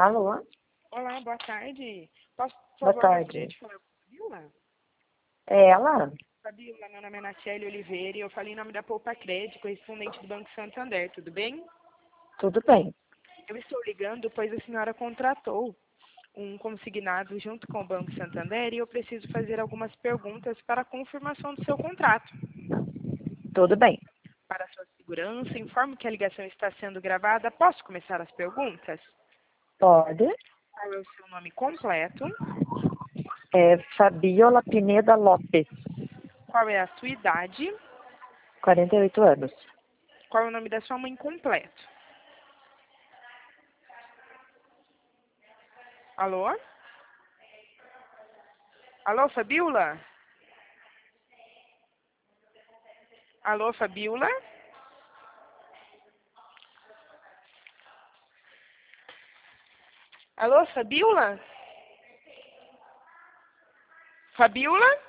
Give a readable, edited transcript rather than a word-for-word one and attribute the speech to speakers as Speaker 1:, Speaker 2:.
Speaker 1: Alô?
Speaker 2: Olá, boa tarde. Posso, por
Speaker 1: Boa
Speaker 2: favor,
Speaker 1: tarde.
Speaker 2: gostaria de falar com a Fabiola?
Speaker 1: É ela?
Speaker 2: Fabiola, meu nome é Natiele Oliveira e eu falei em nome da Poupa Crédito, correspondente do Banco Santander, tudo bem?
Speaker 1: Tudo bem.
Speaker 2: Eu estou ligando pois a senhora contratou um consignado junto com o Banco Santander e eu preciso fazer algumas perguntas para a confirmação do seu contrato.
Speaker 1: Tudo bem.
Speaker 2: Para a sua segurança, informo que a ligação está sendo gravada. Posso começar as perguntas?
Speaker 1: Pode.
Speaker 2: Qual é o seu nome completo?
Speaker 1: É Fabiola Pineda Lopes,
Speaker 2: Qual é a sua idade?
Speaker 1: 48 anos.
Speaker 2: Qual é o nome da sua mãe completo? Alô? Alô, Fabiola? Alô, Fabiola? Alô, Fabiola? Fabiola?